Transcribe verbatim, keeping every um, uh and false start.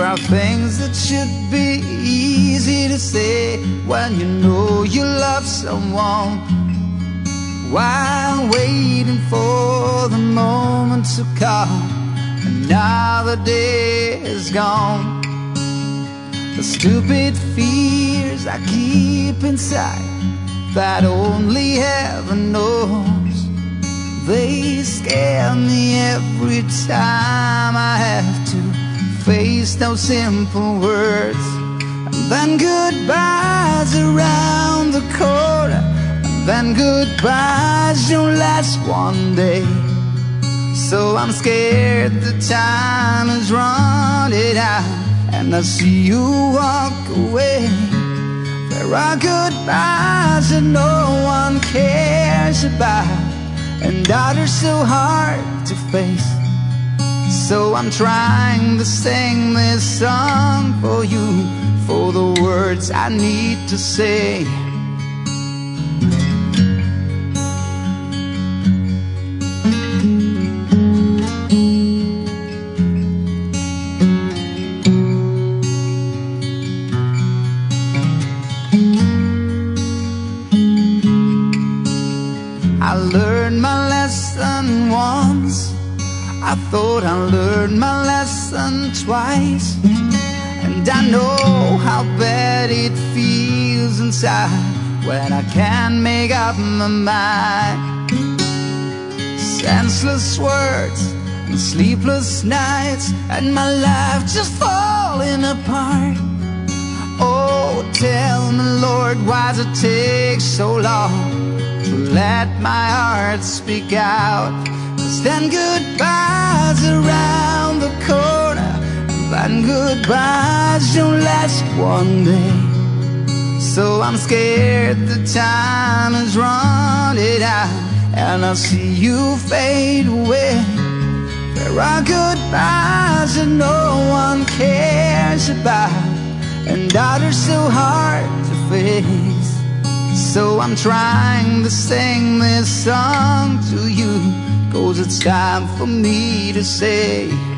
are things that should be easy to say when you know you love someone, while waiting for the moment to come. Another day is gone. The stupid fears I keep inside that only heaven knows, they scare me every time I have to face those simple words. And then goodbyes around the corner, and then goodbyes don't last one day. So I'm scared the time is running out, and I see you walk away. There are goodbyes that no one cares about, and others so hard to face. So I'm trying to sing this song for you, for the words I need to say. I learned my lesson once, I thought I learned my lesson twice, and I know how bad it feels inside when I can't make up my mind. Senseless words and sleepless nights, and my life just falling apart. Oh, tell me, Lord, why does it take so long to let my heart speak out? 'Cause then goodbyes around the corner, and goodbyes don't last one day. So I'm scared the time is running out, and I see you fade away. There are goodbyes that no one cares about, and others so hard to face. So I'm trying to sing this song to you, 'cause it's time for me to say